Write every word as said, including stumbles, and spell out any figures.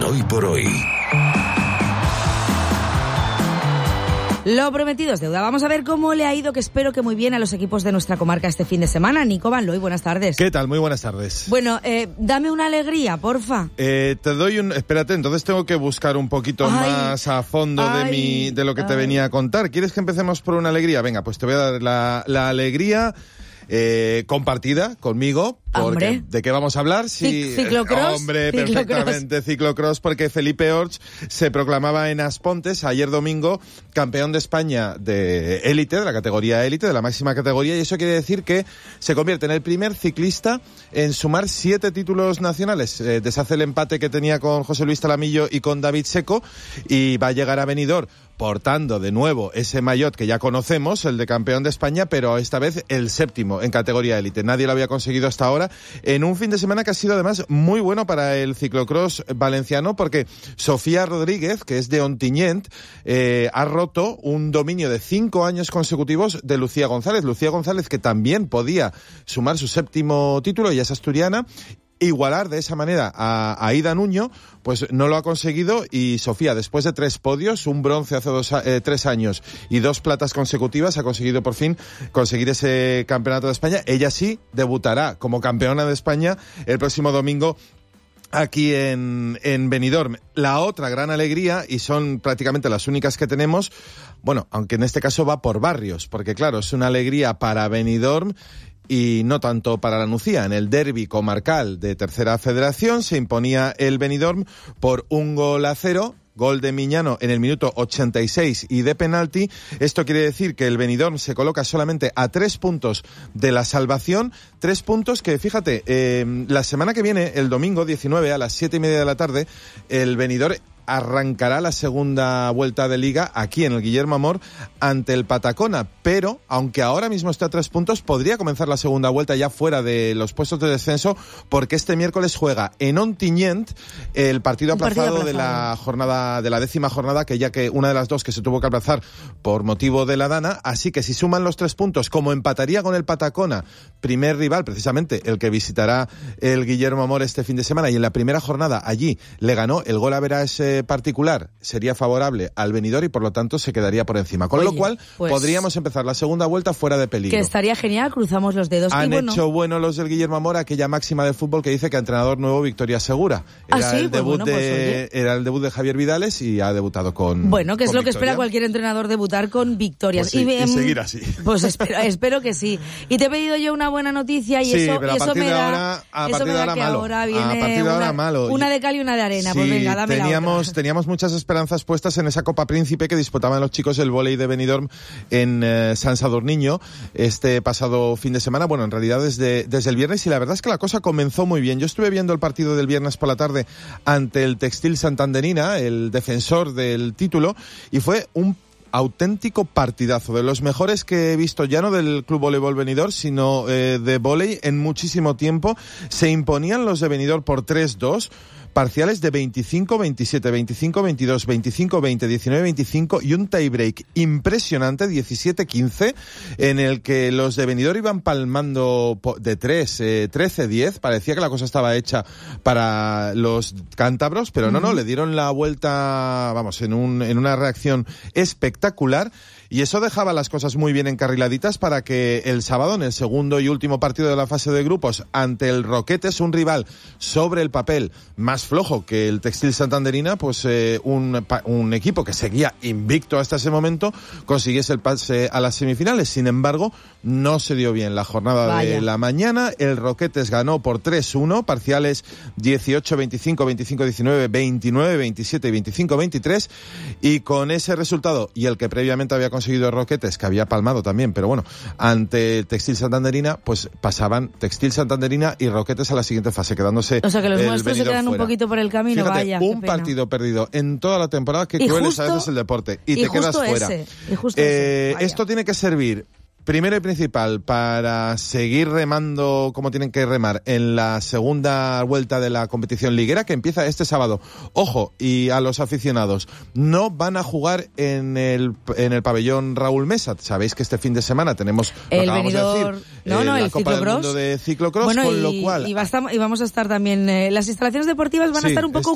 Hoy por Hoy. Lo prometido es deuda. Vamos a ver cómo le ha ido, que espero que muy bien, a los equipos de nuestra comarca este fin de semana. Nico Van Looy, buenas tardes. ¿Qué tal? Muy buenas tardes. Bueno, eh, dame una alegría, porfa. Eh, te doy un... Espérate, entonces tengo que buscar un poquito ay, más a fondo ay, de mi de lo que ay. te venía a contar. ¿Quieres que empecemos por una alegría? Venga, pues te voy a dar la, la alegría... Eh, compartida conmigo, porque hombre. ¿de qué vamos a hablar? Si, ¿Ciclocross? Hombre, Ciclocross. perfectamente, ciclocross, porque Felipe Orts se proclamaba en Aspontes ayer domingo campeón de España de élite, de la categoría élite, de la máxima categoría, y eso quiere decir que se convierte en el primer ciclista en sumar siete títulos nacionales. Eh, deshace el empate que tenía con José Luis Talamillo y con David Seco, y va a llegar a Benidorm portando de nuevo ese maillot que ya conocemos, el de campeón de España, pero esta vez el séptimo en categoría élite. Nadie lo había conseguido hasta ahora, en un fin de semana que ha sido además muy bueno para el ciclocross valenciano, porque Sofía Rodríguez, que es de Ontinyent, eh, ha roto un dominio de cinco años consecutivos de Lucía González. Lucía González, que también podía sumar su séptimo título, y es asturiana. Igualar de esa manera a Aida Nuño, pues no lo ha conseguido, y Sofía, después de tres podios, un bronce hace dos, eh, tres años y dos platas consecutivas, ha conseguido por fin conseguir ese campeonato de España. Ella sí debutará como campeona de España el próximo domingo aquí en, en Benidorm. La otra gran alegría, y son prácticamente las únicas que tenemos, bueno, aunque en este caso va por barrios, porque claro, es una alegría para Benidorm y no tanto para la Nucía. En el derbi comarcal de Tercera Federación se imponía el Benidorm por un gol a cero. Gol de Miñano en el minuto ochenta y seis y de penalti. Esto quiere decir que el Benidorm se coloca solamente a tres puntos de la salvación. Tres puntos que, fíjate, eh, la semana que viene, el domingo diecinueve a las siete y media de la tarde, el Benidorm arrancará la segunda vuelta de Liga aquí en el Guillermo Amor ante el Patacona, pero aunque ahora mismo está a tres puntos, podría comenzar la segunda vuelta ya fuera de los puestos de descenso, porque este miércoles juega en Ontinyent el partido aplazado, partido aplazado de la jornada, de la décima jornada, que ya que una de las dos que se tuvo que aplazar por motivo de la Dana. Así que si suman los tres puntos, como empataría con el Patacona, primer rival, precisamente el que visitará el Guillermo Amor este fin de semana, y en la primera jornada allí le ganó, el gol a verás particular sería favorable al Benidorm y por lo tanto se quedaría por encima. Con Oye, lo cual pues, podríamos empezar la segunda vuelta fuera de peligro. Que estaría genial, cruzamos los dedos. Han y bueno. hecho bueno los del Guillermo Amor aquella máxima de fútbol que dice que a entrenador nuevo victoria segura. Era, ¿Ah, sí? el, pues debut bueno, de, pues, era el debut de Javier Vidales y ha debutado con Bueno, que es con lo que victoria. espera cualquier entrenador, debutar con victorias. Pues sí, y, y seguir así. Pues espero, espero que sí. Y te he pedido yo una buena noticia y sí, eso, pero y a eso partir me de da, ahora, a eso partir me de da ahora que malo. ahora viene a partir de ahora una, malo. una de cal y una de arena. Sí, pues venga, dame teníamos, la otra. teníamos muchas esperanzas puestas en esa Copa Príncipe que disputaban los chicos del vóley de Benidorm en eh, San Sadurniño este pasado fin de semana. Bueno, en realidad desde, desde el viernes, y la verdad es que la cosa comenzó muy bien. Yo estuve viendo el partido del viernes por la tarde ante el Textil Santanderina, el defensor del título, y fue un auténtico partidazo, de los mejores que he visto, ya no del Club Voleibol Benidorm, sino eh, de vóley en muchísimo tiempo. Se imponían los de Benidorm por tres dos, parciales de veinticinco veintisiete, veinticinco veintidós, veinticinco veinte, diecinueve veinticinco y un tiebreak impresionante, diecisiete quince, en el que los de Benidorm iban palmando de tres, eh, trece diez. Parecía que la cosa estaba hecha para los cántabros, pero no, no, le dieron la vuelta, vamos, en un en una reacción espectacular. Y eso dejaba las cosas muy bien encarriladitas para que el sábado, en el segundo y último partido de la fase de grupos, ante el Roquetes, un rival sobre el papel más flojo que el Textil Santanderina, pues eh, un, un equipo que seguía invicto hasta ese momento, consiguiese el pase a las semifinales. Sin embargo, no se dio bien la jornada Vaya. de la mañana. El Roquetes ganó por tres uno, parciales dieciocho veinticinco, veinticinco diecinueve, veintinueve veintisiete y veinticinco veintitrés, y con ese resultado, y el que previamente había conseguido Roquetes, que había palmado también, pero bueno, ante Textil Santanderina, pues pasaban Textil Santanderina y Roquetes a la siguiente fase, quedándose. O sea que los el nuestros Benidorm se quedan fuera. un poquito por el camino. Fíjate, vaya, un qué pena. partido perdido en toda la temporada, que y cruel justo, es a veces el deporte, y, y te quedas fuera. Ese, y justo eh, ese, esto tiene que servir, primero y principal, para seguir remando como tienen que remar en la segunda vuelta de la competición liguera, que empieza este sábado. Ojo, y a los aficionados, no van a jugar en el en el pabellón Raúl Mesa. Sabéis que este fin de semana tenemos, el lo acabamos Benidorm, de decir, no, eh, no, la el Copa del ciclocross. Mundo de ciclocross, bueno, con y, lo cual... Y, basta, y vamos a estar también... Eh, las instalaciones deportivas van sí, a estar un poco